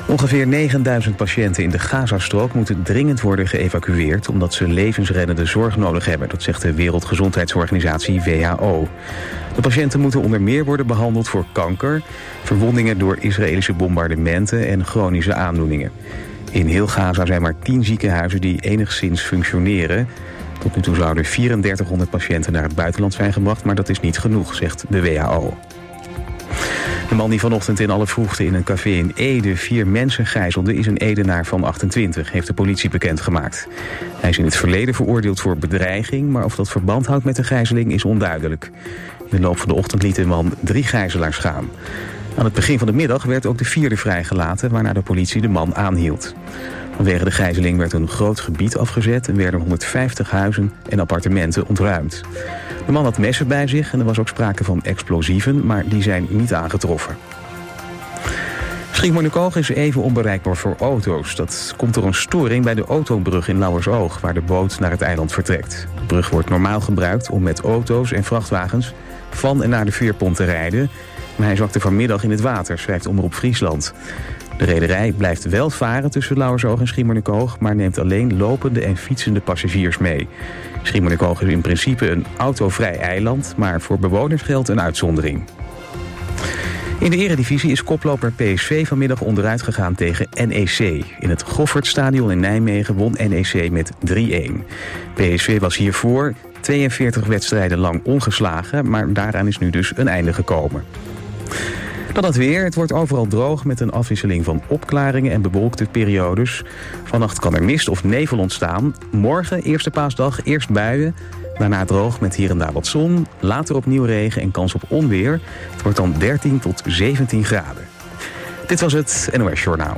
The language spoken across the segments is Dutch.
Ongeveer 9000 patiënten in de Gazastrook moeten dringend worden geëvacueerd omdat ze levensreddende zorg nodig hebben. Dat zegt de Wereldgezondheidsorganisatie WHO. De patiënten moeten onder meer worden behandeld voor kanker, verwondingen door Israëlische bombardementen en chronische aandoeningen. In heel Gaza zijn maar 10 ziekenhuizen die enigszins functioneren. Tot nu toe zouden 3400 patiënten naar het buitenland zijn gebracht, maar dat is niet genoeg, zegt de WHO. De man die vanochtend in alle vroegte in een café in Ede 4 mensen gijzelde is een Edenaar van 28, heeft de politie bekendgemaakt. Hij is in het verleden veroordeeld voor bedreiging, maar of dat verband houdt met de gijzeling is onduidelijk. In de loop van de ochtend liet de man 3 gijzelaars gaan. Aan het begin van de middag werd ook de 4e vrijgelaten, waarna de politie de man aanhield. Vanwege de gijzeling werd een groot gebied afgezet en werden 150 huizen en appartementen ontruimd. De man had messen bij zich en er was ook sprake van explosieven, maar die zijn niet aangetroffen. Schiermonnikoog is even onbereikbaar voor auto's. Dat komt door een storing bij de autobrug in Lauwersoog, waar de boot naar het eiland vertrekt. De brug wordt normaal gebruikt om met auto's en vrachtwagens van en naar de veerpont te rijden, maar hij zakte vanmiddag in het water, schrijft Omroep Friesland. De rederij blijft wel varen tussen Lauwersoog en Schiermonnikoog, maar neemt alleen lopende en fietsende passagiers mee. Schiermonnikoog is in principe een autovrij eiland, maar voor bewoners geldt een uitzondering. In de eredivisie is koploper PSV vanmiddag onderuit gegaan tegen NEC. In het Goffertstadion in Nijmegen won NEC met 3-1. PSV was hiervoor 42 wedstrijden lang ongeslagen, maar daaraan is nu dus een einde gekomen. Dan het weer. Het wordt overal droog met een afwisseling van opklaringen en bewolkte periodes. Vannacht kan er mist of nevel ontstaan. Morgen, eerste paasdag, eerst buien. Daarna droog met hier en daar wat zon. Later opnieuw regen en kans op onweer. Het wordt dan 13 tot 17 graden. Dit was het NOS Journaal.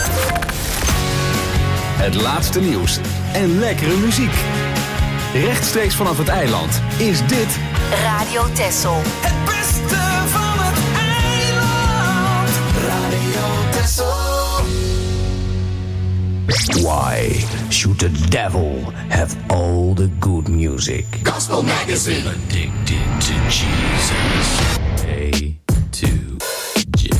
Het laatste nieuws en lekkere muziek. Rechtstreeks vanaf het eiland is dit Radio Texel. Het beste van het eiland. Radio Texel. Why should the devil have all the good music? Gospel Magazine. Addicted to Jesus. A to J.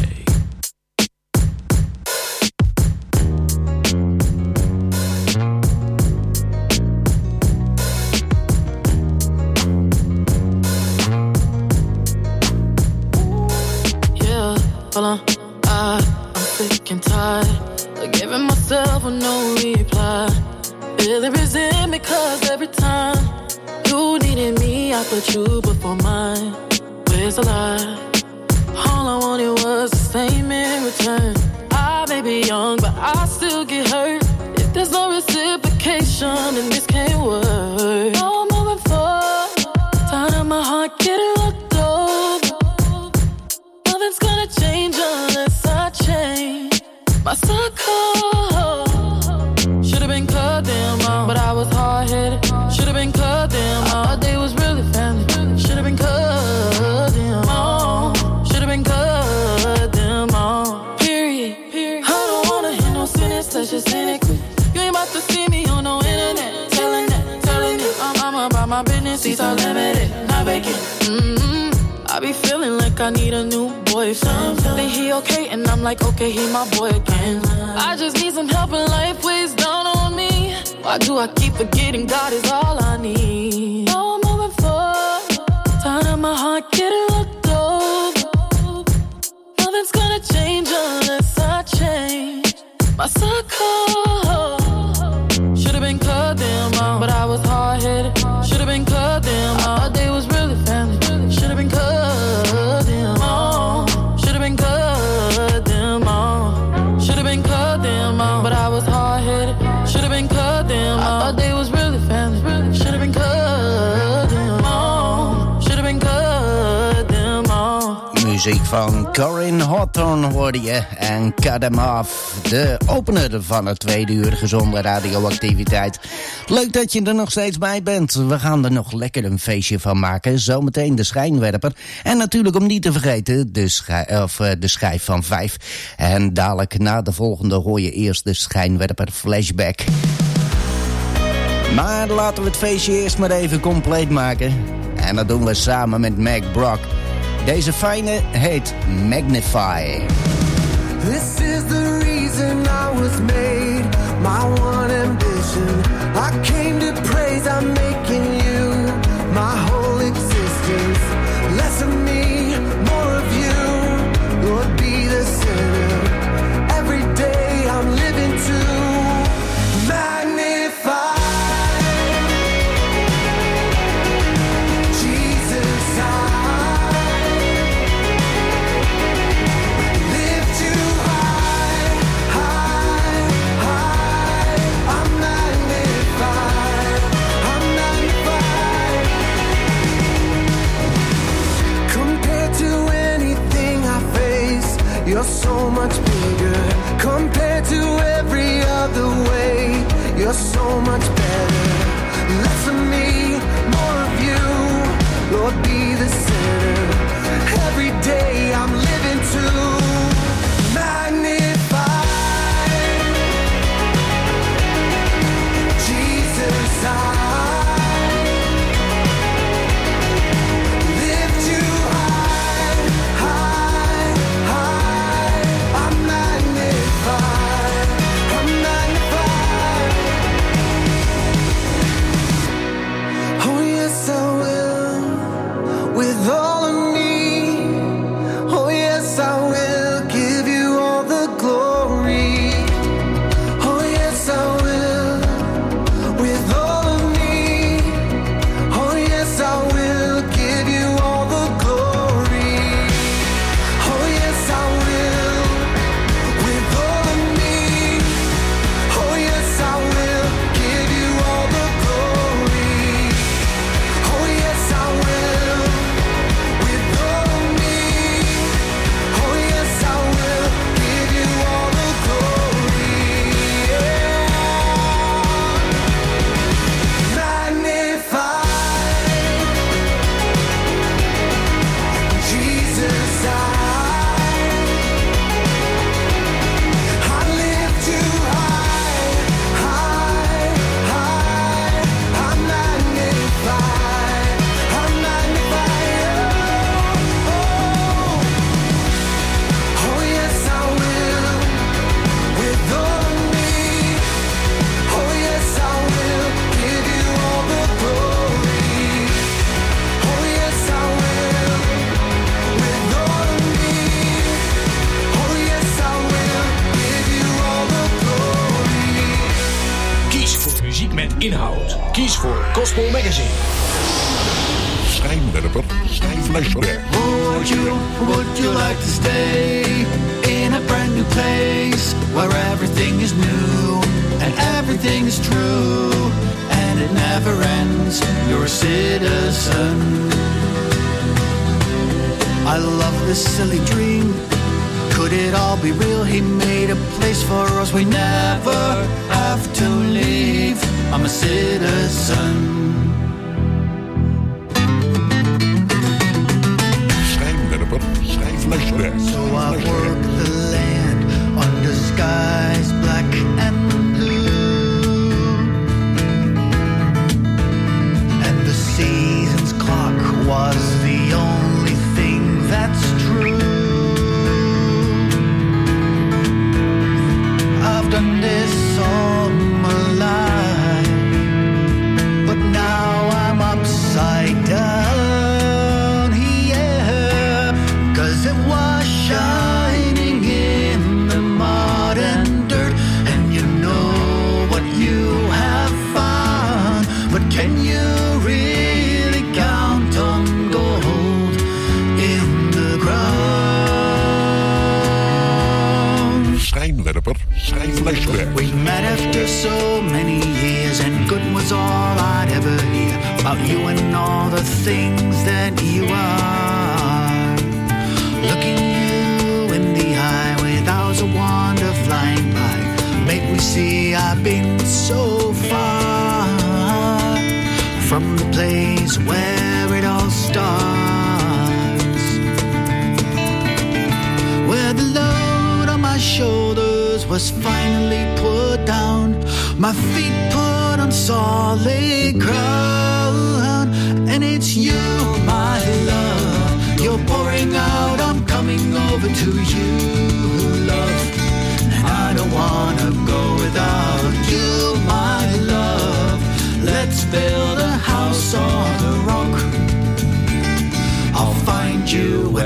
Yeah, hold on. I'm sick and tired of giving myself a no reply. Really resent me cause every time you needed me, I put you before mine. Where's the lie? All I wanted was the same in return. I may be young, but I still get hurt. If there's no reciprocation, then this can't work. Now I'm moving forward, tired of my heart getting locked up. Nothing's gonna change unless I change my circle. Should've been cut them off, but I was hard-headed. Should've been cut them off, our day was really family. Should've been cut them off. Should've been cut them off. Period. I don't wanna hear no sentence, let's just end it quick. You ain't about to see me on no internet. Telling it, I'm about my business. Seats are limited, not vacant. I be feeling like I need a new boyfriend. Think he okay, and I'm like, okay, he my boy again. I just need some help in life, weighs down on me. Why do I keep forgetting God is all I need? Now I'm moving forward, tired of my heart getting locked up. Nothing's gonna change unless I change my circle. Should've been cut them off, but I was hard-headed. Should've been cut them off, our day was really family. Should've been cut them off. Should've been cut them off. Should've been cut them off, but I was hard-headed. Should've been cut them off, our day was really family. Should've been cut them off. Should've been cut them off. Muziek van Corinne Hawthorne hoorde je en Cut 'em Off. De opener van het tweede uur gezonde radioactiviteit. Leuk dat je er nog steeds bij bent. We gaan er nog lekker een feestje van maken. Zometeen de schijnwerper. En natuurlijk om niet te vergeten de schijf van 5. En dadelijk na de volgende hoor je eerst de schijnwerper flashback. Maar laten we het feestje eerst maar even compleet maken. En dat doen we samen met Mac Brock. Deze fijne heet Magnify. This is the reason reason I was made, my one ambition. I came to praise, I'm making you my whole existence. Less of me, more of you, Lord, be the center. Every day I'm living to magnify Jesus. I lift you high, high, high. I'm magnified, I'm magnified. Compared to anything I face, you're so much bigger. Compared to every other way, you're so much better. Less of me, more of you, Lord, be the center. Every day I'm living to magnify Jesus. I lift you high, high, high. I'm magnified, I'm magnified. Oh yes, I will, with all of me. Oh yes, I will give you all the glory. Oh yes, I will, with all of me. Oh yes, I will give you all the glory. Oh yes, I will, with all of me. Oh yes, I will give you all the glory. Oh yes, I will, with all of me. Oh yes, I will give you all the glory. Magnify Jesus. I lift you high, high, high. I'm magnified, I'm magnified. Oh, oh yes, I will, with all of me. Oh yes, I will give you all the glory. Oh yes, I will, with all of me. Oh yes, I will give you all the glory. Kies voor muziek met inhoud. Kies voor Gospel Magazine. Schijnwerper, schijnflashback. Would you like to stay in a brand new place where everything is new and everything is true and it never ends? You're a citizen. I love this silly dream. Could it all be real? He made a place for us. We never have to leave. I'm a citizen. Schijnwerper, schijnflashback. So I work the land under skies black and blue, and the season's clock was the only thing that's true. I've done this all my life, but now I'm upside down here, 'cause it was shining in the mud and dirt, and you know what you have found, but can you really count on gold in the ground? Schijnwerper, schijnflashback. We met after so many years, and good was all I'd ever hear about you and all the things that you are. Looking you in the eye with hours of wonder flying by, make me see I've been so far from the place where it all starts, where the load on my shoulders was finally put down, my feet put on solid ground, and it's you, my love, you're pouring out, I'm coming over to you, love, and I don't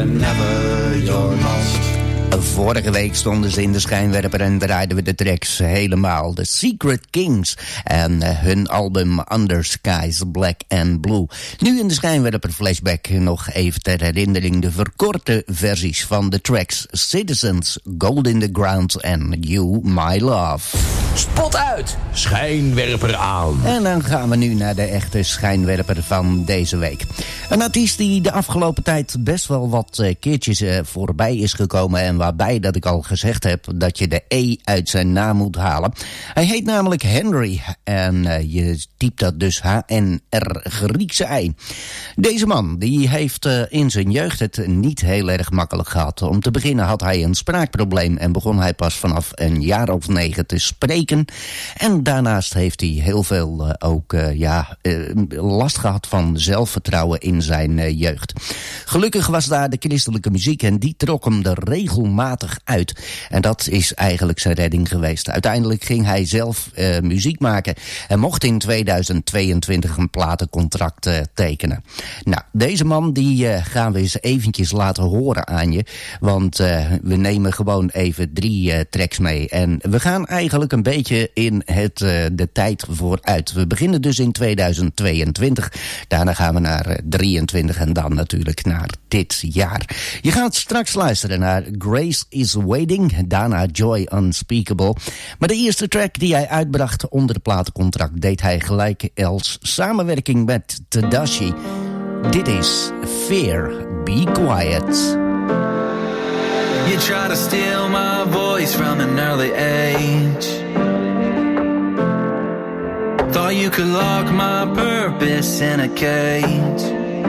whenever you're lost. Vorige week stonden ze in de schijnwerper en draaiden we de tracks helemaal. The Secret Kings en hun album Under Skies Black and Blue. Nu in de schijnwerper flashback nog even ter herinnering de verkorte versies van de tracks Citizens, Gold in the Ground en You My Love. Spot uit, schijnwerper aan. En dan gaan we nu naar de echte schijnwerper van deze week. Een artiest die de afgelopen tijd best wel wat keertjes voorbij is gekomen en waarbij dat ik al gezegd heb dat je de E uit zijn naam moet halen. Hij heet namelijk Henry en je typt dat dus H-N-R Griekse I. Deze man die heeft in zijn jeugd het niet heel erg makkelijk gehad. Om te beginnen had hij een spraakprobleem en begon hij pas vanaf een jaar of 9 te spreken. En daarnaast heeft hij heel veel last gehad van zelfvertrouwen in zijn jeugd. Gelukkig was daar de christelijke muziek en die trok hem er regelmatig uit. En dat is eigenlijk zijn redding geweest. Uiteindelijk ging hij zelf muziek maken en mocht in 2022 een platencontract tekenen. Nou, deze man die gaan we eens eventjes laten horen aan je. Want we nemen gewoon even 3 tracks mee. En we gaan eigenlijk een beetje in de tijd vooruit. We beginnen dus in 2022. Daarna gaan we naar 23 en dan natuurlijk naar dit jaar. Je gaat straks luisteren naar Grace is Waiting. Daarna Joy Unspeakable. Maar de eerste track die hij uitbracht onder de platencontract deed hij gelijk als samenwerking met Tadashi. Dit is Fear, Be Quiet. You try to steal my voice from an early age. Thought you could lock my purpose in a cage.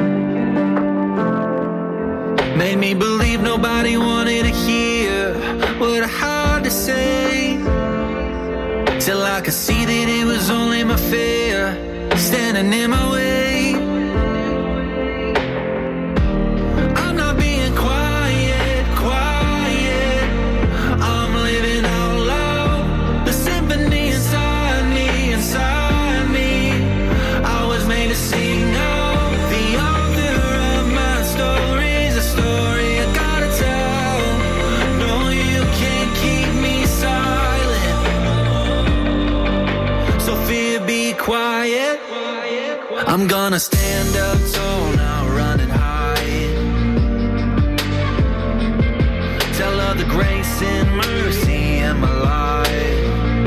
Made me believe nobody wanted to hear what I had to say. Till I could see that it was only my fear standing in my way. I'm not being quiet, quiet. I'm living out loud. The symphony inside me, inside me. I was made to sing out. The author of my story's a story I gotta tell. No, you can't keep me silent. So fear, be quiet. I'm gonna stand up tall now, run and hide. Tell of the grace and mercy in my life.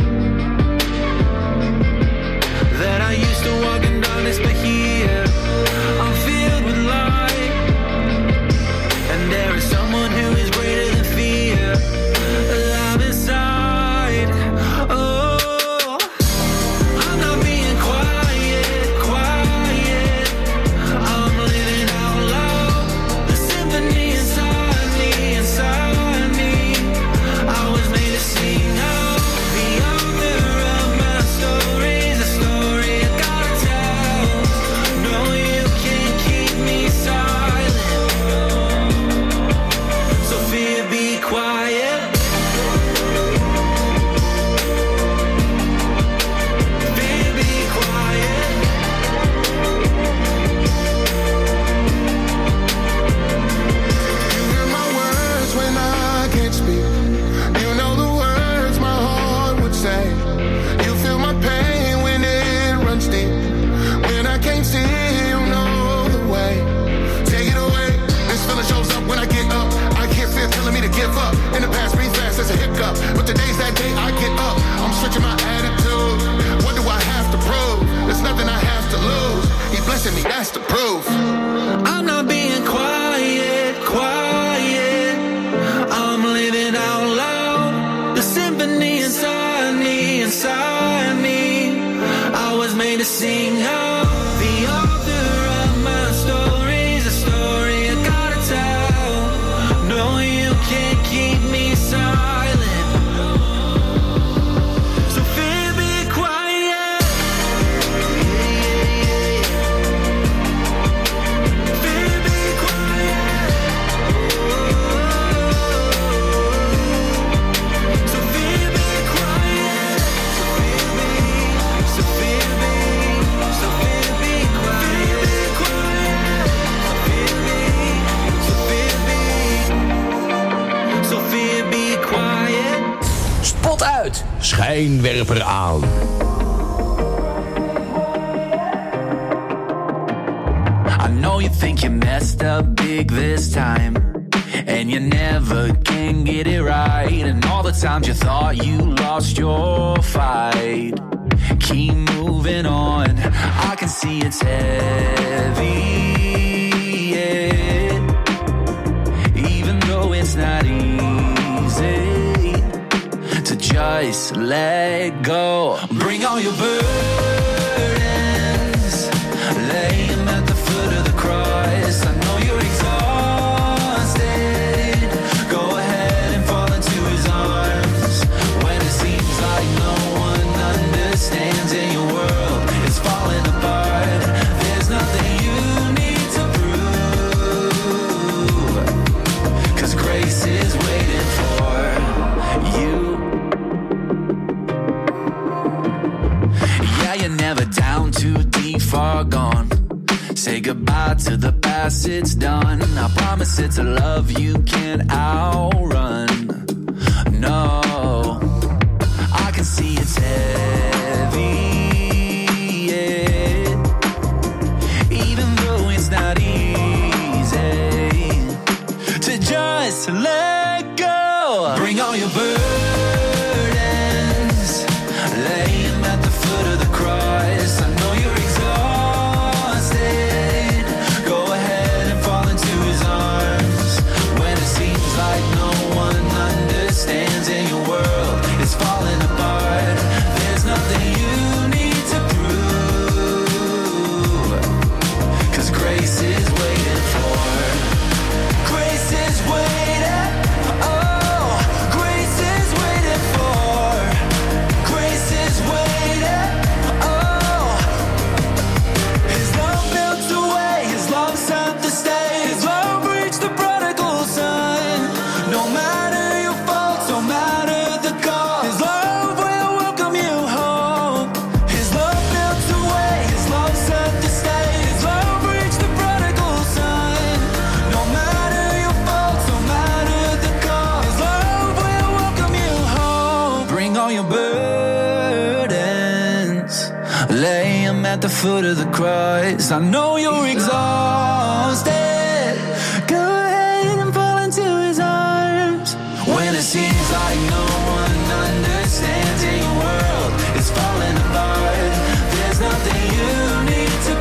That I used to walk in darkness, but here I'm filled with light. And there is someone who is greater than fear, alive inside. Oh, I'm not being quiet, quiet. I'm living out loud. The symphony inside me, inside me. I was made to sing out. The author of my story's a story I gotta tell. No, you can't keep me silent. So fear, be quiet. Fear, be quiet. You hear my words when I can't speak. You know the words my heart would say. You feel my pain when it runs deep. When I can't see, you know the way. Take it away. This feeling shows up when I get up. I can't feel telling me to give up. In the past, breathe fast as a hiccup. But today's that day I get up. I'm switching my attitude. What do I have to prove? There's nothing I have to lose. He's blessing me, that's the proof. I'm not being quiet, quiet. I'm living out loud. The symphony inside me, inside me. I was made to sing out. The author of my story's a story I gotta tell. No, you can't keep me silent. So fear, be quiet. Fear, be quiet. So fear, be quiet. So fear, be. So fear, be. So fear, Spot uit, schijnwerper aan. I know you think you messed up big this time, and you never can get it right. And all the times you thought you lost your fight, keep moving on. I can see it's heavy, yeah. Even though it's not easy to just let go. Bring all your burdens, lay them at the foot of the cross. I know you're exhausted. Go ahead and fall into his arms. When it seems like no one understands and your world is falling apart, there's nothing you need to prove, 'cause grace is waiting for you. Yeah, you're never down, too deep, far gone. Say goodbye to the past, it's done. I promise it's a love you can't outrun. No, I can see it's heavy, yeah. Even though it's not easy to just let go. Bring all your burdens, lay them at the foot of the cross. I know you're exhausted. Go ahead and fall into his arms. When it seems like no one understands and your world is falling apart, there's nothing you need to prove, 'cause grace is waiting for. Grace is waiting. Oh, grace is waiting for. Grace is waiting. Oh, his love melts away. His love set the stage. His love reached the prodigal son. No matter your faults, no matter the cost, his love will welcome you home. His love melts away. His love set the stage. His love reached the prodigal son. No matter your faults, no matter the cost, his love will welcome you home. Bring all your burdens, lay them at the foot of the cross. I know you're exhausted. Go ahead and fall into his arms. When it seems like no one understands and your world is falling apart, there's nothing you need to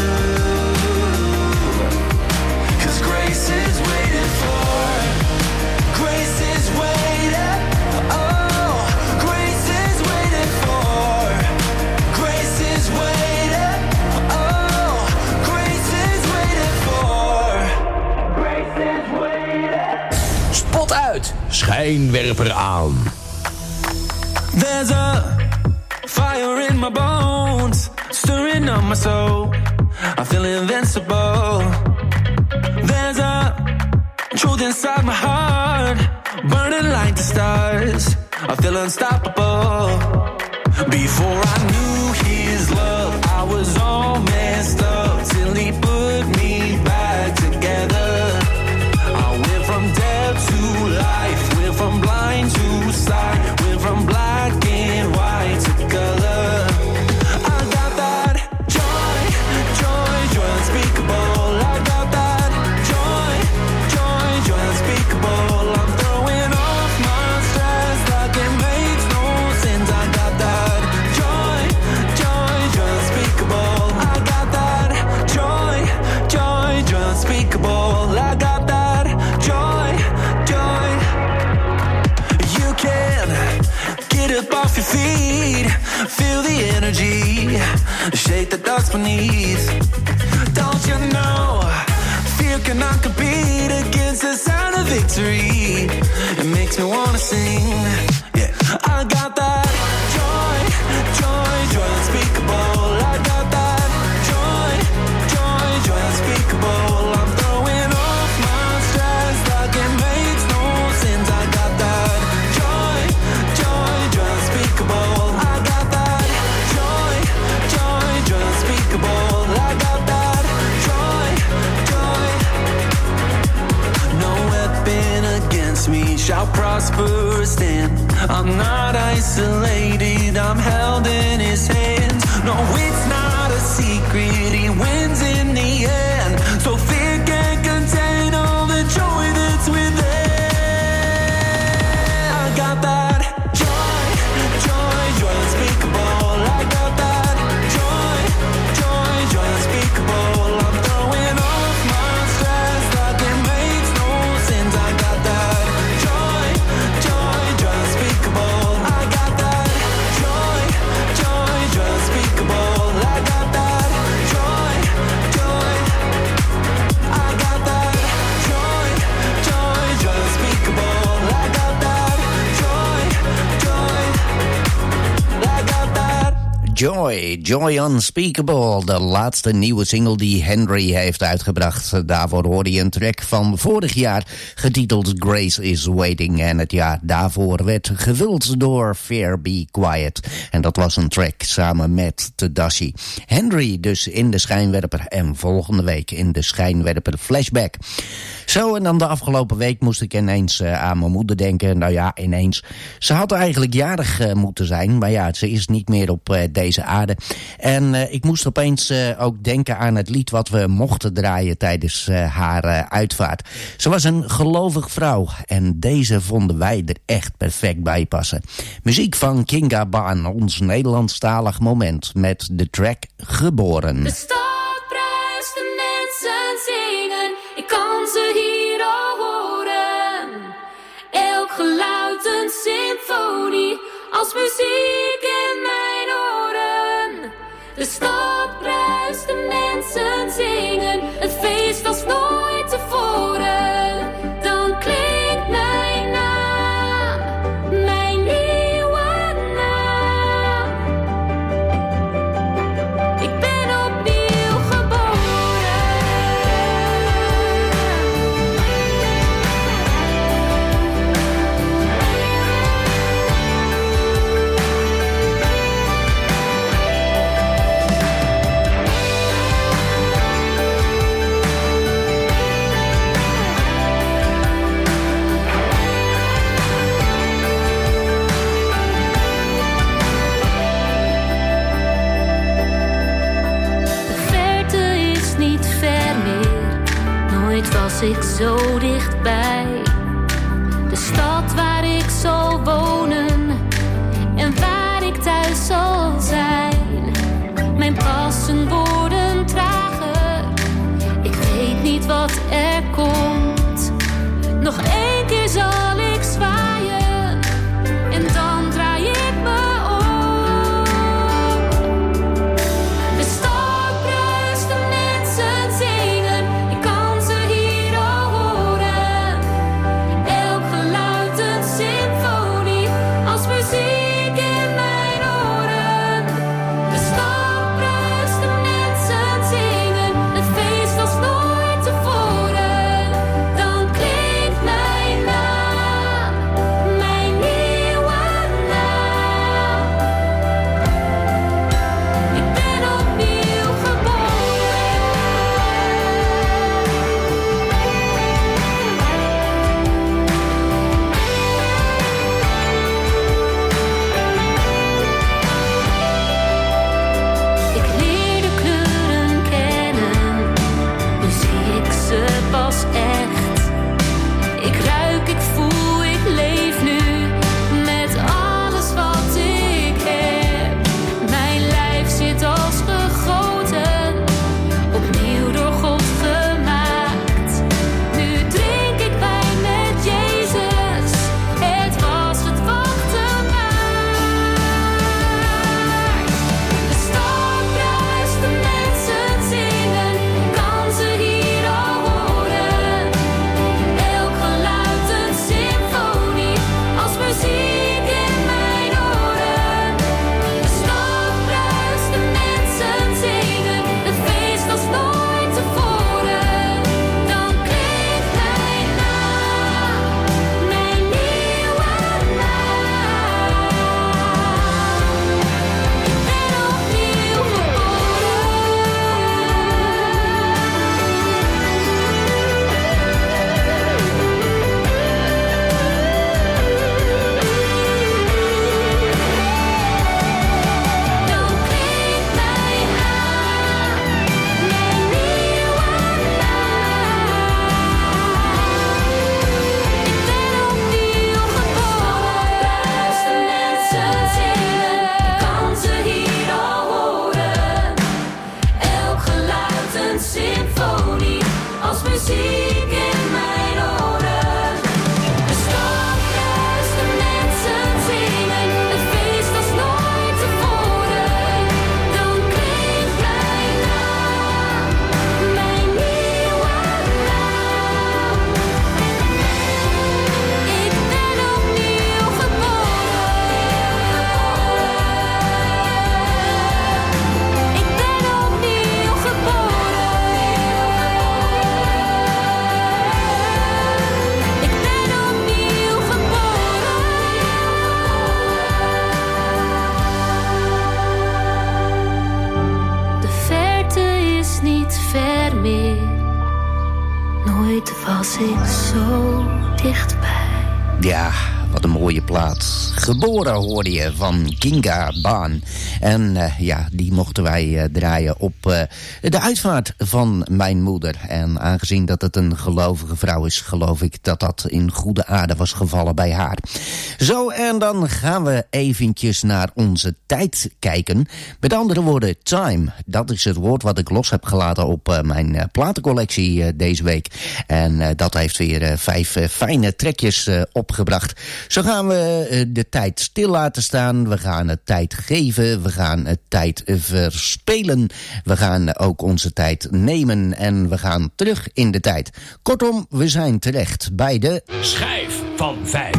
prove, 'cause grace is waiting for. Grace is waiting. Oh, grace is waiting for. Grace is waiting. Oh, grace is waiting for. Grace is waiting. Spot uit, schijnwerper aan. There's a fire in my bones, stirring up my soul. I feel invincible. There's a truth inside my heart, burning like the stars. I feel unstoppable. Before I knew his love, I was all messed up, till he put me back together. I went from death to life, went from blind to sight, went from black and white to color. I got that joy, joy, joy unspeakable. I got that joy, joy, joy unspeakable. I'm throwing off my stress like it makes no sense. I got that joy, joy, joy unspeakable. I got that joy, joy, joy unspeakable. I got that joy, joy. You can get up off your feet, feel the energy, shake the dust beneath. Don't you know, fear cannot compete against the sound of victory. It makes me wanna sing. Yeah, I got that joy, joy, joy unspeakable. I got that joy, joy, joy unspeakable. I'm throwing off my stress like it makes no sense. I got that joy, joy, joy unspeakable. I got that joy, joy, joy unspeakable. I got that joy, joy. No weapon against me shall prosper or stand. I'm not isolated, I'm held in his hands. No, it's not a secret, he wins in the end. So fear can't contain all the joy that's within. I got that joy, joy, joy unspeakable. I got that joy, joy, joy unspeakable. I'm throwing off my stress like it makes no sense. I got that joy, joy, joy unspeakable. I got that joy, joy, joy unspeakable. I got that joy, joy. I got that joy, joy, joy unspeakable. I got that joy, joy. I got that. Joy, Joy Unspeakable, de laatste nieuwe single die Henry heeft uitgebracht. Daarvoor hoorde je een track van vorig jaar, getiteld Grace is Waiting. En het jaar daarvoor werd gevuld door Fear Be Quiet. En dat was een track samen met Tadashi. Henry dus in de schijnwerper en volgende week in de schijnwerper Flashback. Zo, en dan de afgelopen week moest ik ineens aan mijn moeder denken. Nou ja, ineens. Ze had eigenlijk jarig moeten zijn, maar ja, ze is niet meer op deze aarde. En ik moest opeens ook denken aan het lied wat we mochten draaien tijdens haar uitvaart. Ze was een gelovig vrouw en deze vonden wij er echt perfect bij passen. Muziek van Kinga Baan, ons Nederlandstalig moment met de track Geboren. De stad bruist, de mensen zingen, ik kan ze hier al horen. Elk geluid een symfonie, als muziek in mijn oren. De stad bruist, de mensen zingen, het feest als nooit tevoren. Dan klinkt mijn naam, mijn nieuwe naam. Ik ben opnieuw geboren. Was ik zo dichtbij, de stad waar ik zal wonen en waar ik thuis zal zijn. Mijn passen worden trager, ik weet niet wat er komt. Nog één keer zal ik zwaaien en dan draai ik me om. De stad bruist, de mensen zingen, ik kan ze hier al horen. Elk geluid een symfonie. was ik zo dichtbij. Ja, wat een mooie plaat. Geboren hoorde je van Ginga Baan. En die mochten wij draaien op de uitvaart van mijn moeder. En aangezien dat het een gelovige vrouw is, geloof ik dat dat in goede aarde was gevallen bij haar. Zo, en dan gaan we eventjes naar onze tijd kijken. Met andere woorden, time. Dat is het woord wat ik los heb gelaten op mijn platencollectie deze week. En dat heeft weer 5 fijne trekjes opgebracht. Zo gaan we de tijd stil laten staan. We gaan het tijd geven. We gaan het tijd verspelen. We gaan ook onze tijd nemen. En we gaan terug in de tijd. Kortom, we zijn terecht bij de Schijf van 5.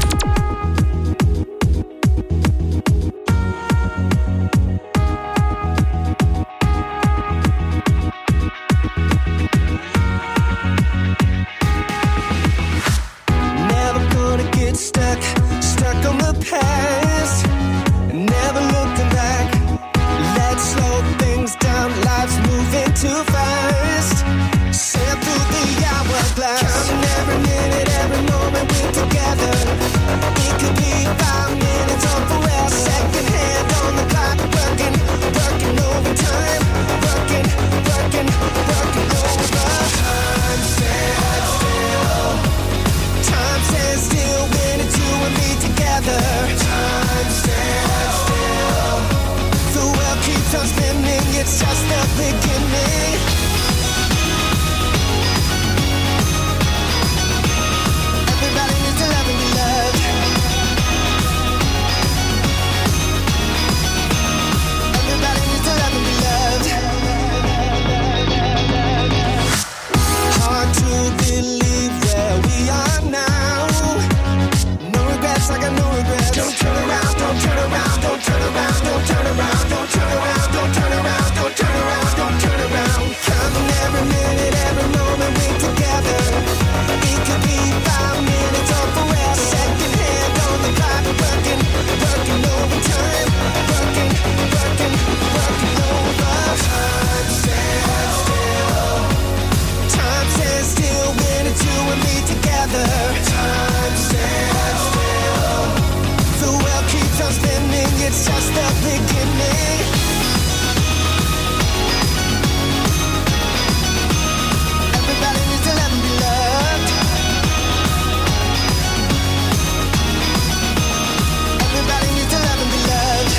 Stuck on the past, never looking back. Let's slow things down, life's moving too fast. Sail through the hourglass, counting every minute, every moment we're together. It could be 5 minutes or forever. Second hand on the clock, working overtime, working over. Time stands still. Time stands still when it's you and me together. Time stands still. The world keeps on spinning, it's just the beginning. Everybody needs to love and be loved. Everybody needs to love and be loved. Hard to believe where we are now. No regrets, I got no regrets. Don't turn around, don't turn around, don't turn around, don't turn around, don't turn around, don't turn around, don't turn around, don't turn around. Counting every minute, every moment we're together. It could be 5 minutes or forever. Second hand on the clock, working overtime, working over. Time stands still. Time stands still when it's you and me together. Time stands still. The world keeps on spinning, it's just the beginning. Everybody needs to love and be loved. Everybody needs to love and be loved.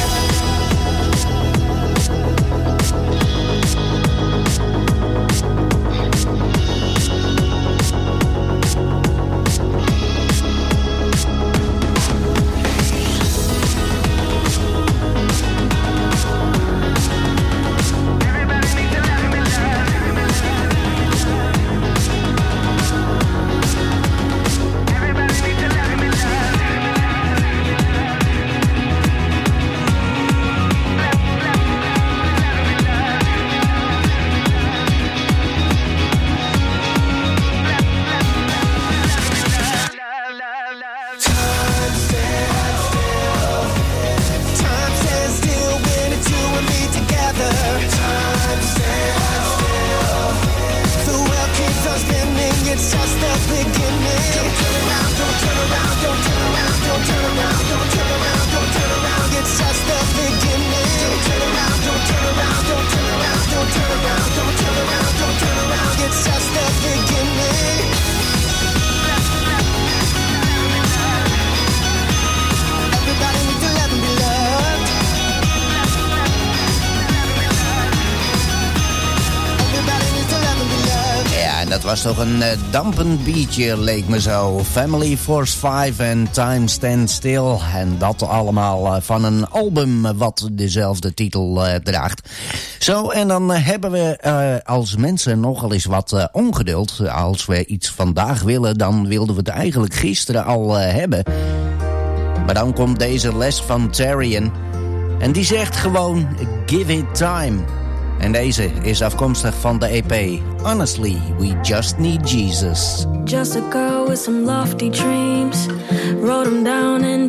Dat was toch een dampend beatje, leek me zo. Family Force 5 en Time Stands Still. En dat allemaal van een album wat dezelfde titel draagt. Zo, en dan hebben we als mensen nogal eens wat ongeduld. Als we iets vandaag willen, dan wilden we het eigenlijk gisteren al hebben. Maar dan komt deze les van Tarian. En die zegt gewoon, give it time. En deze is afkomstig van de EP Honestly, We Just Need Jesus. Just a girl with some lofty dreams. Wrote them down in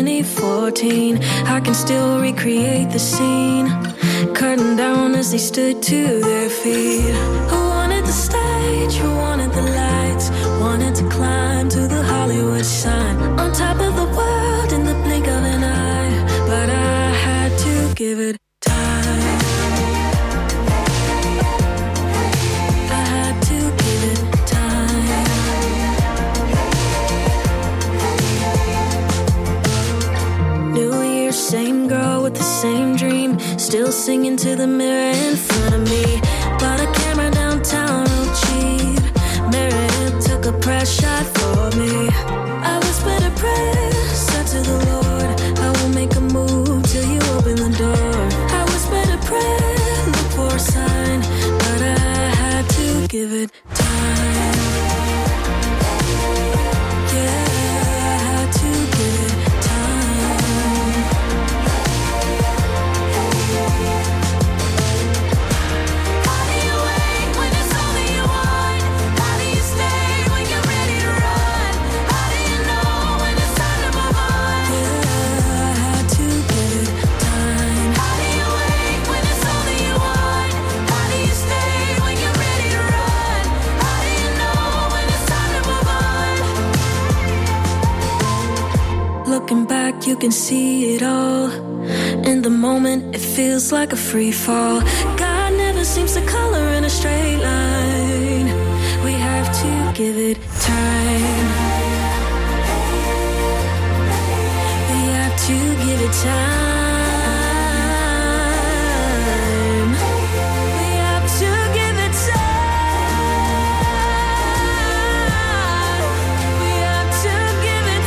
2014. I can still recreate the scene. Curtain down as they stood to their feet. Who wanted the stage? Who wanted the lights? always wanted to climb to the Hollywood sign, on top of the world in the blink of an eye. But I had to give it time. I had to give it time. New Year, same girl with the same dream, still singing to the mirror in front of me. Bought a camera downtown real cheap. Meredith took a press shot for me. I whispered a prayer, said to the Lord, I will make a move till you open the door. I whispered a prayer, look for a sign, but I had to give it time. Yeah, I had to give it time. How do you wait when it's all that you want? How do you stay when you're ready to run? How do you know when it's time to move on? Yeah, I had to give it time. How do you wait when it's all that you want? How do you stay when you're ready to run? How do you know when it's time to move on? Looking back, you can see it all. In the moment, it feels like a free fall. God never seems to color in a straight line. We have to give it time. We have to give it time. We have to give it time. We have to give it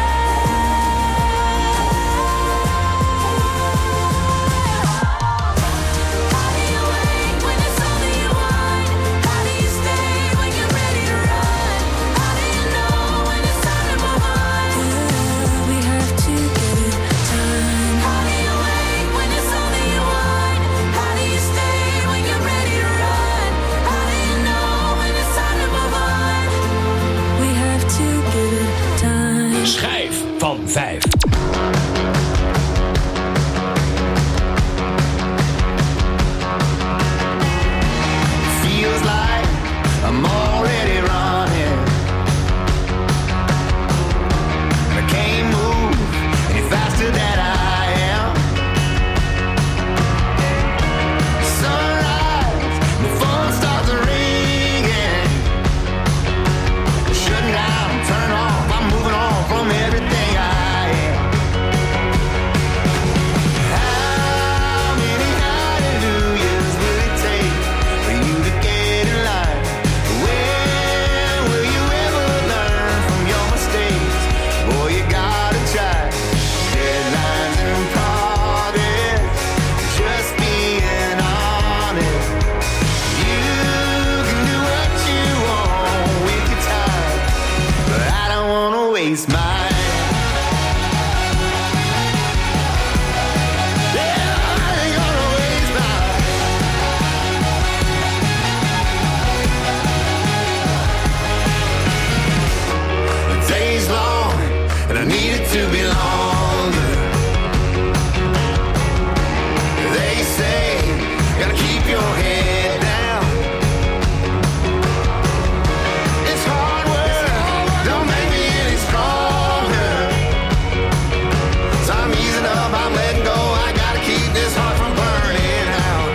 How do you wait when it's all that you want? How do you stay when you're ready to run? How do you know when it's time to move on? Yeah, we have to give it time. How do you wait when it's all that you want? How do you stay when you're ready to run? How do you know when it's time to move on? We have to give it time. Schijf van 5. Feels like I'm already running, and I can't move any faster than I am. Sunrise, the phone starts ringing. Shutting down, turn off, I'm moving on from everything I am. How many hallelujahs will it take for you to get in line? When will you ever learn from your mistakes? Boy, you gotta try. Deadlines and progress, just being honest. You can do what you want with your time, but I don't wanna waste mine. Yeah, I ain't gonna waste mine. The day's long, and I need it to be longer. They say, gotta keep your head down. It's hard work, don't make me any stronger. So I'm easing up, I'm letting go. I gotta keep this heart from burning out.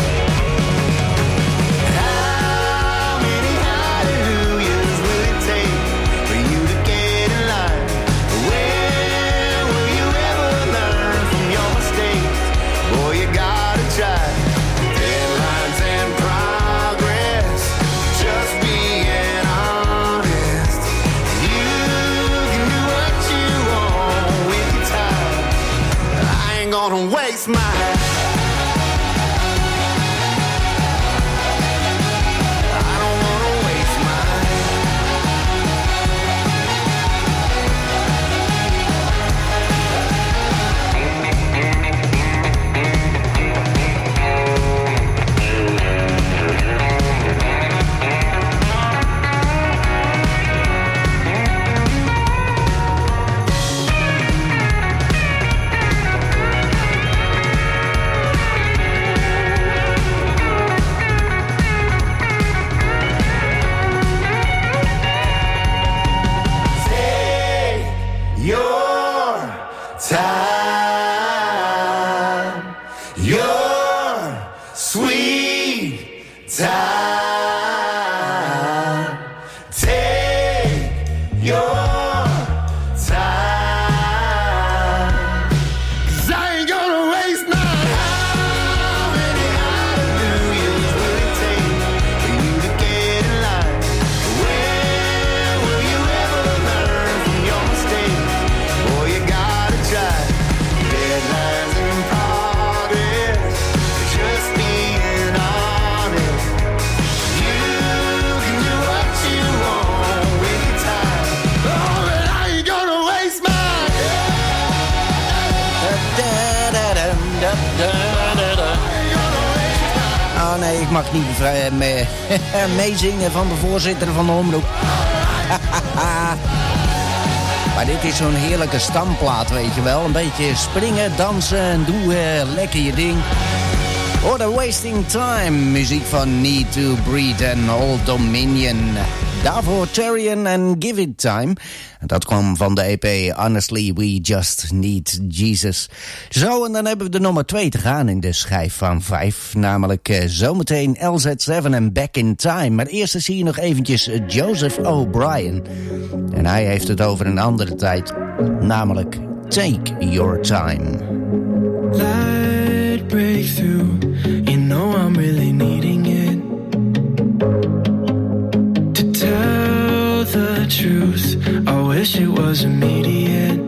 How many hallelujahs will it take for you to get in line? When will you ever learn from your mistakes? Boy, you gotta try. Deadlines and progress, just being honest. You can do what you want with your time. I ain't gonna waste mine. I don't wanna waste mine. Oh nee, ik mag niet meezingen van de voorzitter van de omroep. Maar dit is zo'n heerlijke stamplaat, weet je wel. Een beetje springen, dansen en doe lekker je ding. Or Wasting Time, muziek van Need to Breathe en Old Dominion. Daarvoor Tyrion en Give It Time. Dat kwam van de EP Honestly We Just Need Jesus. Zo, en dan hebben we de nummer 2 te gaan in de schijf van 5. Namelijk zometeen LZ7 en Back in Time. Maar eerst zie je nog eventjes Joseph O'Brien. En hij heeft het over een andere tijd. Namelijk Take Your Time. Light breakthrough, you know I'm really needing it. To tell the truth, I wish it was immediate.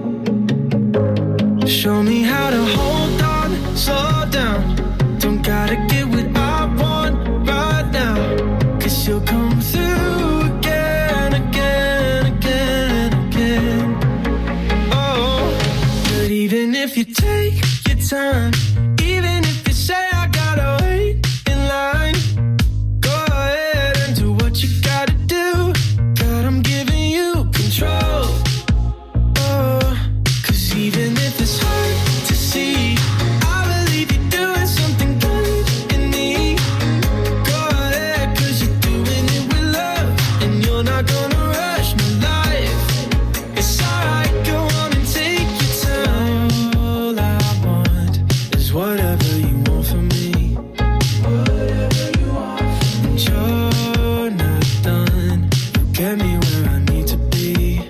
Show me how to hold on, slow down. Don't gotta get what I want right now. 'Cause you'll come through again, again, again, again. Oh, but even if you take your time, even if you say I gotta wait in line, go ahead and do what you gotta do. God, I'm giving you control. Oh, 'cause even if it's hard to see, I believe you're doing something good in me. Go ahead, 'cause you're doing it with love, and you're not gonna rush my life. It's alright, go on and take your time. All I want is whatever you want from me. Whatever you want from me. And you're not done. You get me where I need to be.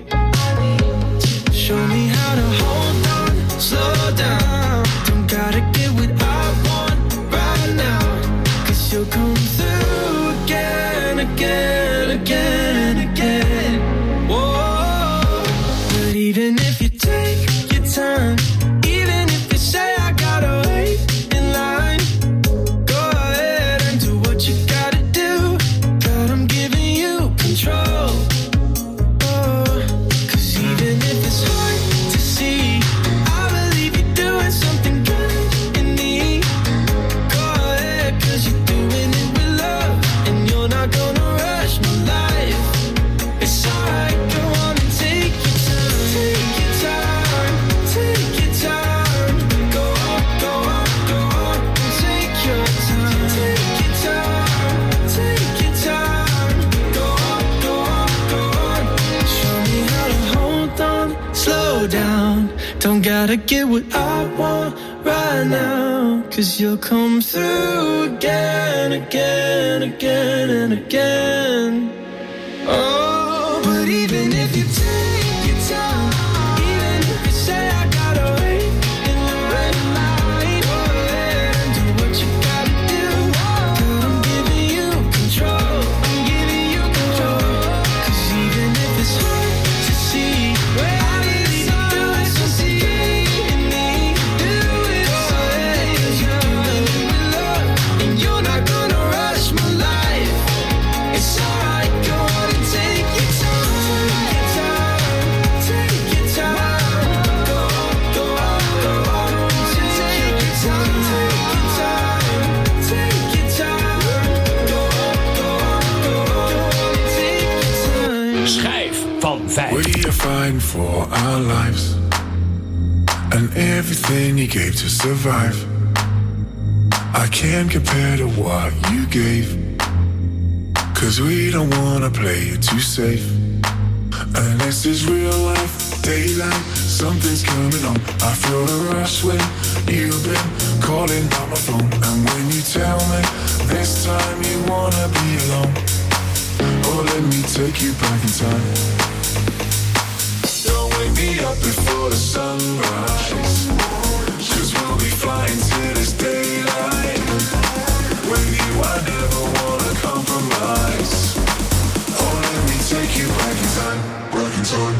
Show me how to hold on, slow down. Don't gotta get what I want right now. 'Cause you'll come through again, again, again, again. Whoa. But even if you take your time, even if you say I gotta wait in line, go ahead and do what you gotta do. God, I'm giving you control. Oh, 'cause even if it's hard to see, I believe you're doing something good in me. Go ahead, 'cause you're doing it with love, and you're not gonna rush my life. It's alright, go on and take your time. Take your time, take your time. Go on, go on, go on, and take your time. Take your time, take your time. Go on, go on, go on. Show me how to hold on, slow down. Don't gotta get what I want right now. 'Cause you'll come through again, again, again, and again. Oh, but even if you take your time, even if you say I gotta wait in line, go ahead and do what you gotta do. God, I'm giving you control. I'm giving you control. 'Cause even if it's hard to see, I believe you're doing something good in me. Do it, go ahead, 'cause you're doing it with love, and you're not gonna rush my life. It's alright, go on and take your time. Take your time, go on, go on, go on. Take your time, take your time, take your time. Go on, go on, go on. Take your time. Schijf van 5. We are fighting for our lives and everything you gave to survive. I can't compare to what you gave, 'cause we don't wanna play it too safe. And this is real life, daylight, something's coming on. I feel the rush when you've been calling on my phone. And when you tell me this time you wanna be alone, oh, let me take you back in time. Don't wake me up before the sunrise, 'cause we'll be flying till it's daylight. With you I never wanna compromise. Oh, let me take you back in time, back in time.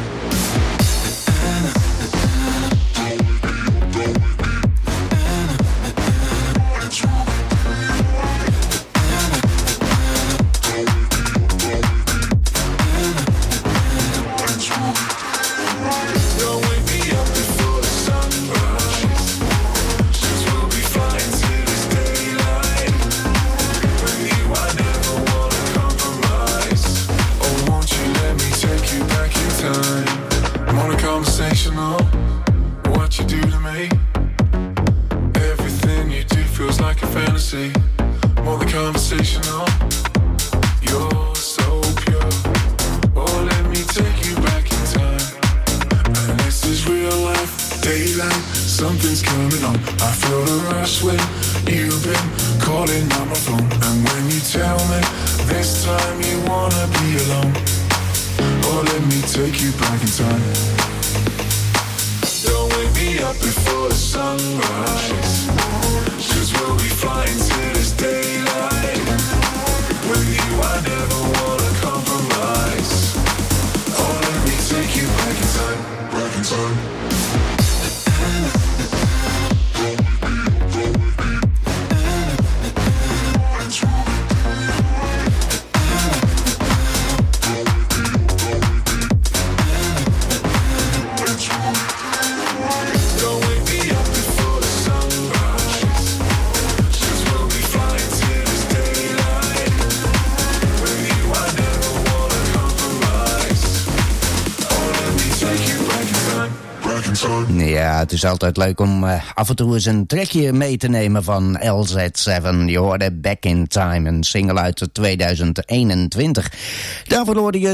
Don't wake me up before the sunrise. say, more than conversational. You're so pure. Oh, let me take you back in time. And this is real life, daylight. Something's coming on. I feel the rush when you've been calling on my phone. And when you tell me this time you wanna be alone, oh, let me take you back in time. Don't wake me up before the sunrise, 'cause we'll be flying till it's daylight. With you I never wanna compromise. Oh, let me take you back in time, back in time. Ja, het is altijd leuk om af en toe eens een trekje mee te nemen van LZ7. Je hoorde Back in Time, een single uit 2021. Daarvoor hoorde je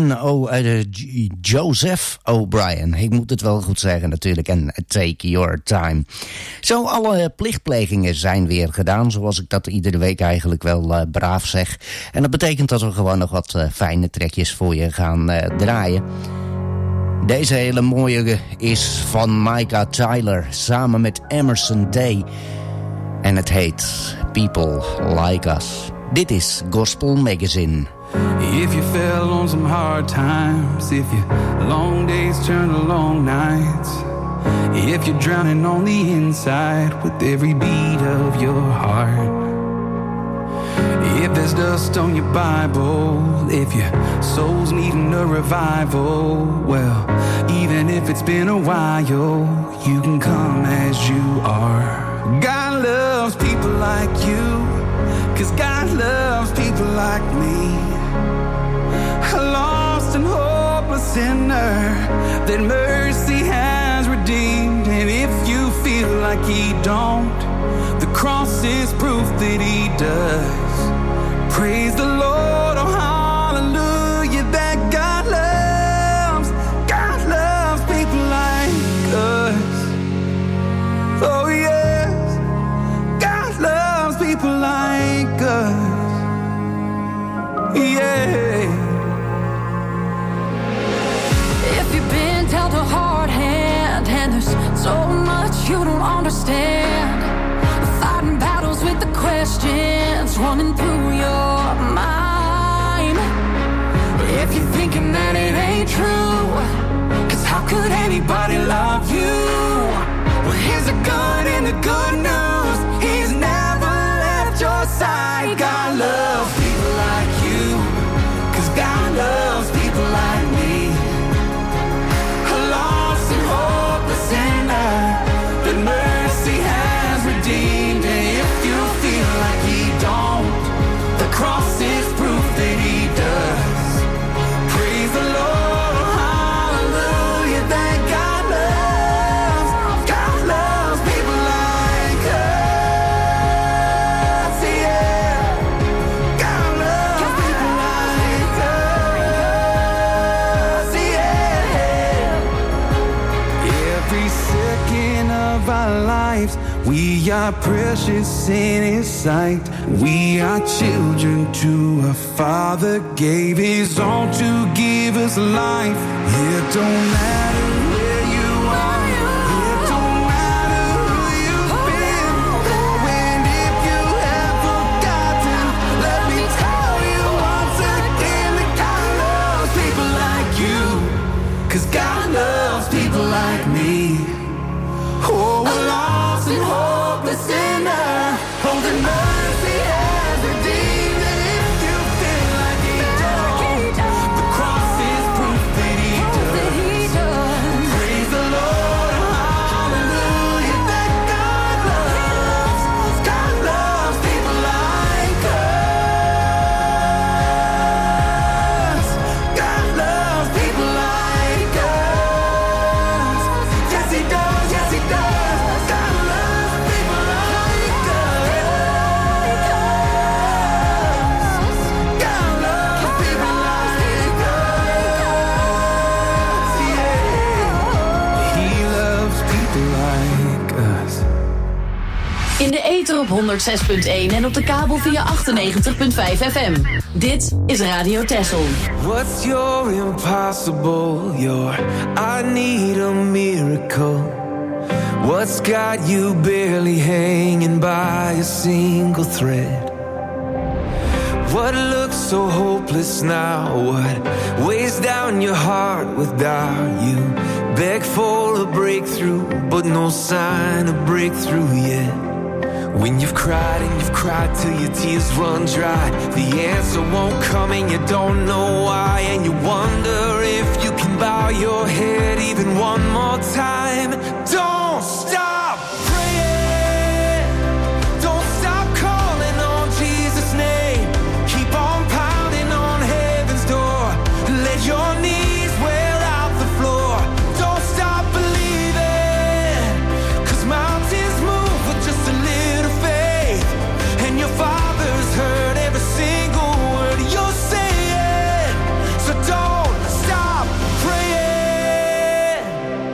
Joseph O'Brien. Ik moet het wel goed zeggen natuurlijk. En Take Your Time. Zo, alle plichtplegingen zijn weer gedaan. Zoals ik dat iedere week eigenlijk wel braaf zeg. En dat betekent dat we gewoon nog wat fijne trekjes voor je gaan draaien. Deze hele mooie is van Micah Tyler samen met Emerson Day. En het heet People Like Us. Dit is Gospel Magazine. If you fell on some hard times, if your long days turn to long nights, if you're drowning on the inside with every beat of your heart, if there's dust on your Bible, if your soul's needing a revival, well, even if it's been a while, you can come as you are. God loves people like you, 'cause God loves people like me, a lost and hopeless sinner that mercy has redeemed. And if you feel like He don't, the cross is proof that He does. Praise the Lord, oh hallelujah, that God loves people like us. Oh yes, God loves people like us. Yeah. If you've been dealt a hard hand and there's so much you don't understand, fighting battles with the questions running through your mind. If you're thinking that it ain't true, 'cause how could anybody love you? Well, here's the good and the good news, He's never left your side. God loves people like you, 'cause God loves people like me, a lost and hopeless sinner that mercy has redeemed. And if you feel like He don't, the cross is proof that He does. Praise the Lord, oh hallelujah, that God loves people like us, yeah. God loves people like us, yeah. Every second of our lives, we are precious in His sight. We are children to a Father, gave His own to give us life. It don't matter where you are, it don't matter who you've been. Oh, and if you have forgotten, let me tell you once again that God loves people like you, 'cause God loves people like me. Oh, a lost and hopeless sinner, oh, the mercy has redeemed. And if you feel like He don't, the cross is proof that He does. In de ether op 106.1 en op de kabel via 98.5 FM. Dit is Radio Texel. What's your impossible? Your I need a miracle. What's got you barely hanging by a single thread? What looks so hopeless now? What weighs down your heart with doubt? You beg for a breakthrough, but no sign of breakthrough yet. When you've cried and you've cried till your tears run dry, the answer won't come and you don't know why, and you wonder if you can bow your head even one more time. Don't stop praying, don't stop calling on Jesus' name. Keep on pounding on heaven's door. Let your knees wear out the floor. Don't stop believing, 'cause mountains move with just a little faith, and your Father's heard every single word you're saying. So don't stop praying.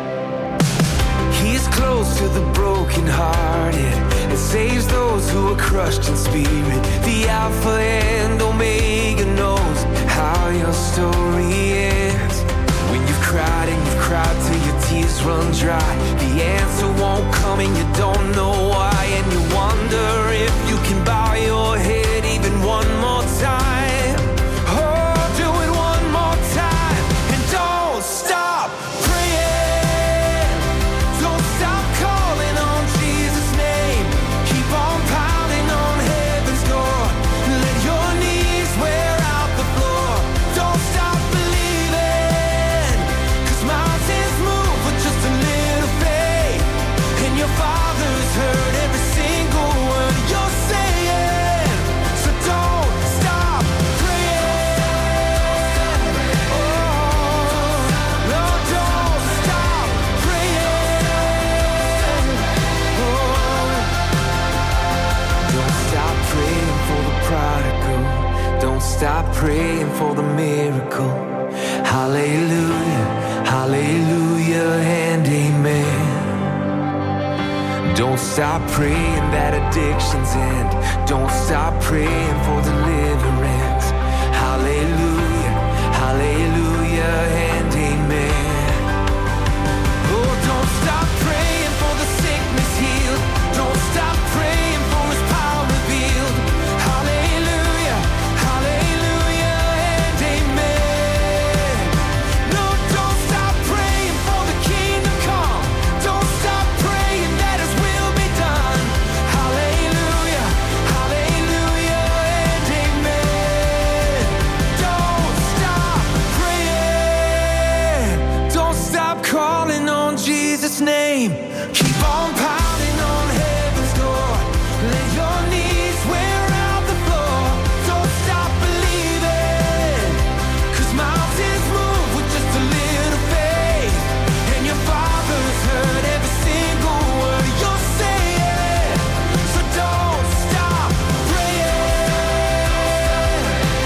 He's close to the brokenhearted and saves those who are crushed in spirit. The Alpha and Omega knows how your story ends. When you've cried and you've cried till your tears run dry, the answer won't come and you don't know why, and you wonder if you can bow your head even one more time. Oh, do it one more time, and don't stop praying. Don't stop calling on Jesus' name. Keep on pounding on heaven's door. Let your knees wear out the floor. Don't stop believing, 'cause mountains move with just a little faith, and your Father's heard every single word you're saying. So don't stop praying. Oh, no, don't stop praying. Oh, don't stop praying for the prodigal. Don't stop praying for the miracle. Hallelujah, hallelujah, and amen. Don't stop praying that addictions end. Don't stop praying for deliverance. Hallelujah, hallelujah, and amen. Oh, don't stop praying for the sickness healed. Don't stop praying for His power revealed. Hallelujah, hallelujah, and amen. No, don't stop praying for the kingdom come. Don't stop praying that His will be done. Hallelujah, hallelujah, and amen. Don't stop praying. Don't stop calling on Jesus' name. Keep on pounding on heaven's door. Let your knees wear out the floor. Don't stop believing, 'cause mountains move with just a little faith, and your Father's heard every single word you're saying. So don't stop praying.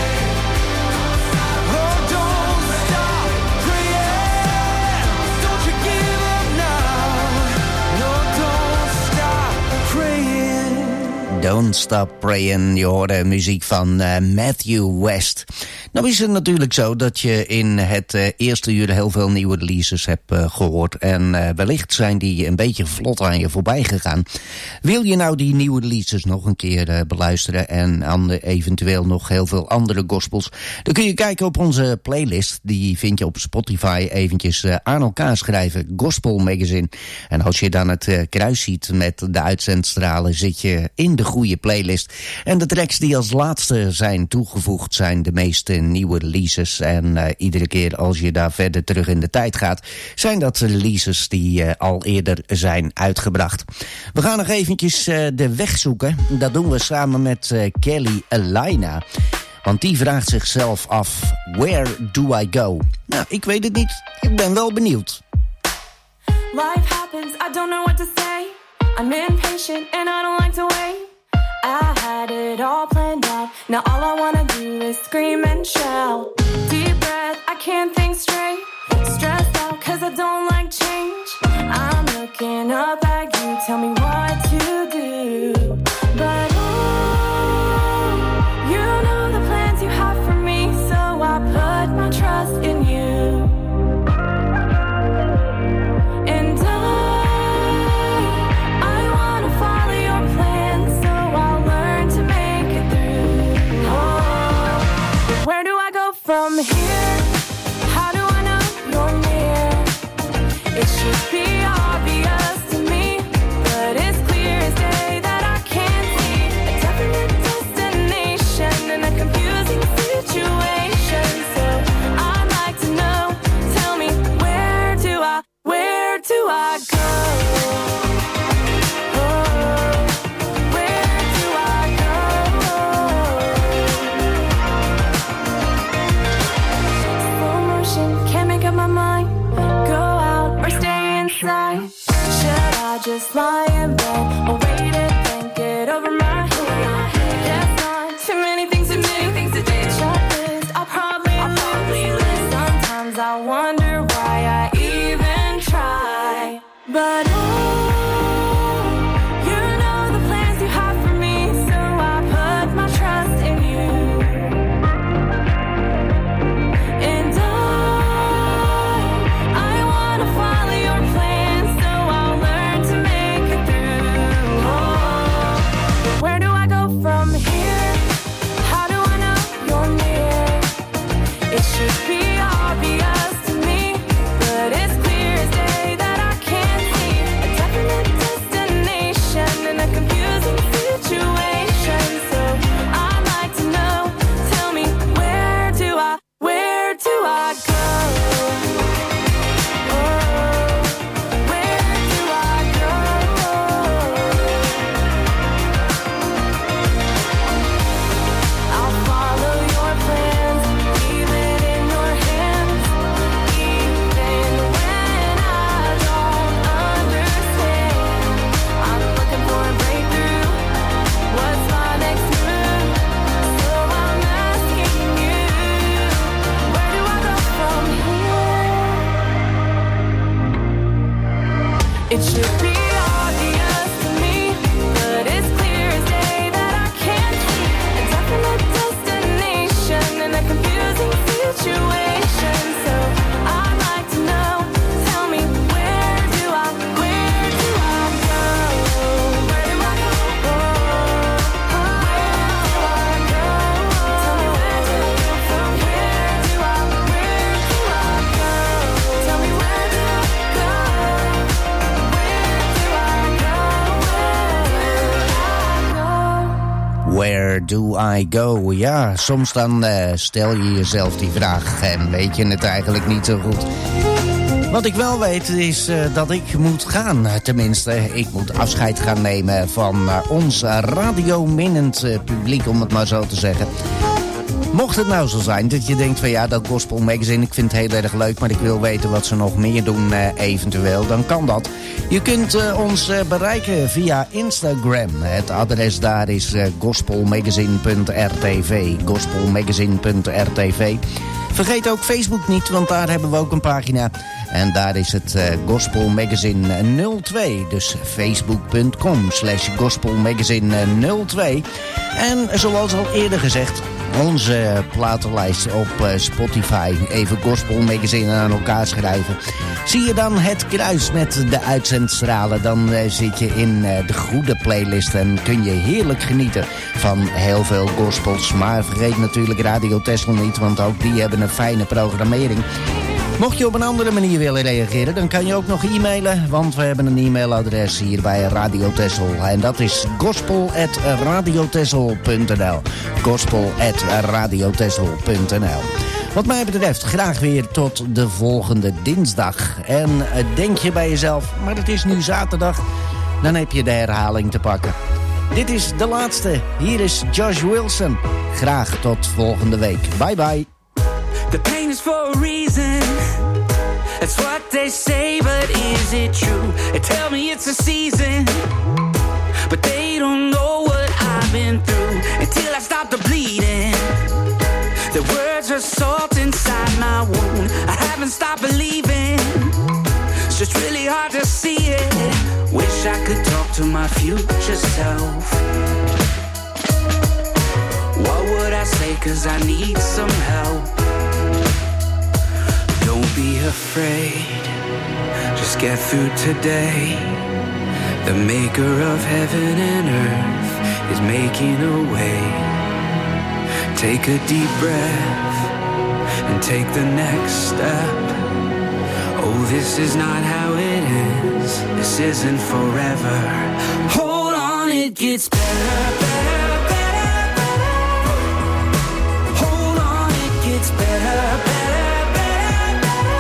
Oh, don't stop praying. Don't you give up now. No, don't stop praying. Don't Stop Praying. Je hoorde muziek van Matthew West. Nou is het natuurlijk zo dat je in het eerste uur heel veel nieuwe releases hebt gehoord. En wellicht zijn die een beetje vlot aan je voorbij gegaan. Wil je nou die nieuwe releases nog een keer beluisteren en eventueel nog heel veel andere gospels, dan kun je kijken op onze playlist. Die vind je op Spotify. Eventjes aan elkaar schrijven, Gospel Magazine. En als je dan het kruis ziet met de uitzendstralen, zit je in de goede playlist. En de tracks die als laatste zijn toegevoegd zijn de meeste nieuwe releases. En iedere keer als je daar verder terug in de tijd gaat, zijn dat releases die al eerder zijn uitgebracht. We gaan nog eventjes de weg zoeken. Dat doen we samen met Kelly Alaina. Want die vraagt zichzelf af, where do I go? Nou, ik weet het niet. Ik ben wel benieuwd. Life happens, I don't know what to say. I'm impatient and I don't like to wait. I had it all planned out. Now all I wanna do is scream and shout. Deep breath, I can't think straight. Stressed out cause I don't like change. I'm looking up at you, tell me what to do. Where do I go? Ja, soms dan stel je jezelf die vraag en weet je het eigenlijk niet zo goed. Wat ik wel weet is dat ik moet gaan. Tenminste, ik moet afscheid gaan nemen van ons radiominnend publiek, om het maar zo te zeggen. Mocht het nou zo zijn dat je denkt van ja, dat Gospel Magazine, ik vind het heel erg leuk, maar ik wil weten wat ze nog meer doen eventueel, dan kan dat. Je kunt ons bereiken via Instagram. Het adres daar is gospelmagazine.rtv. Gospelmagazine.rtv. Vergeet ook Facebook niet, want daar hebben we ook een pagina. En daar is het Gospel Magazine 02. Dus facebook.com/gospelmagazine 02. En zoals al eerder gezegd, onze platenlijst op Spotify. Even Gospel Magazine aan elkaar schrijven. Zie je dan het kruis met de uitzendstralen, dan zit je in de goede playlist en kun je heerlijk genieten van heel veel gospels. Maar vergeet natuurlijk Radio Texel niet, want ook die hebben een fijne programmering. Mocht je op een andere manier willen reageren, dan kan je ook nog e-mailen, want we hebben een e-mailadres hier bij Radio Texel. En dat is gospel@radiotexel.nl. gospel@radiotexel.nl. Wat mij betreft graag weer tot de volgende dinsdag. En denk je bij jezelf, maar het is nu zaterdag, dan heb je de herhaling te pakken. Dit is de laatste. Hier is Josh Wilson. Graag tot volgende week. Bye bye. The pain is for a reason. That's what they say, but is it true? They tell me it's a season, but they don't know what I've been through until I stop the bleeding. The words are salt inside my wound. I haven't stopped believing. It's just really hard to see it. Wish I could talk to my future self. What would I say? 'Cause I need some help. Don't be afraid, just get through today. The maker of heaven and earth is making a way. Take a deep breath and take the next step. Oh, this is not how it ends. This isn't forever. Hold on, it gets better, better, better, better. Hold on, it gets better, better, better,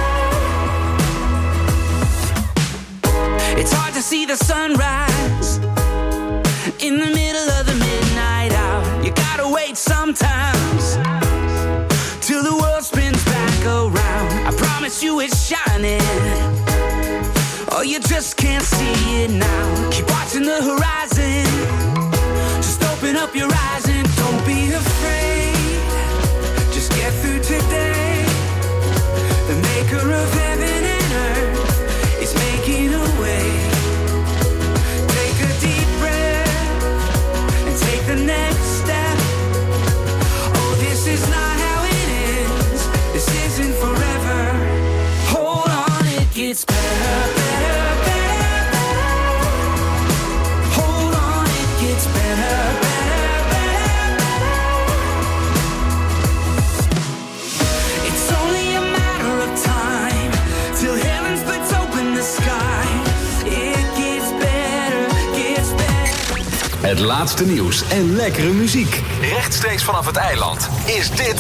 better. It's hard to see the sunrise in the middle of the midnight hour. You gotta wait sometimes till the world spins back around. I promise you it's shining. Oh, you just can't see it now. Keep watching the horizon. Just open up your eyes and don't be afraid. Just get through today. The maker of heaven and earth is making a way. Take a deep breath and take the next step. Oh, this is not how it ends. This isn't forever. Hold on, it gets better, better, better, better. Hold on, it gets better, better, better, better. It's only a matter of time till heaven splits open the sky. It gets better, gets better. Het laatste nieuws en lekkere muziek. Rechtstreeks vanaf het eiland is dit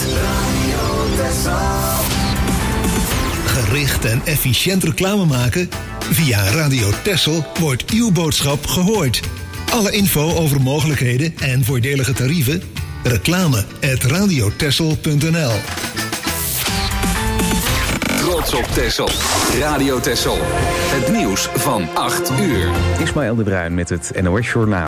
Gericht en efficiënt reclame maken? Via Radio Texel wordt uw boodschap gehoord. Alle info over mogelijkheden en voordelige tarieven? reclame@radiotexel.nl. Trots op Texel. Radio Texel. Het nieuws van 8 uur. Ismaël de Bruin met het NOS Journaal.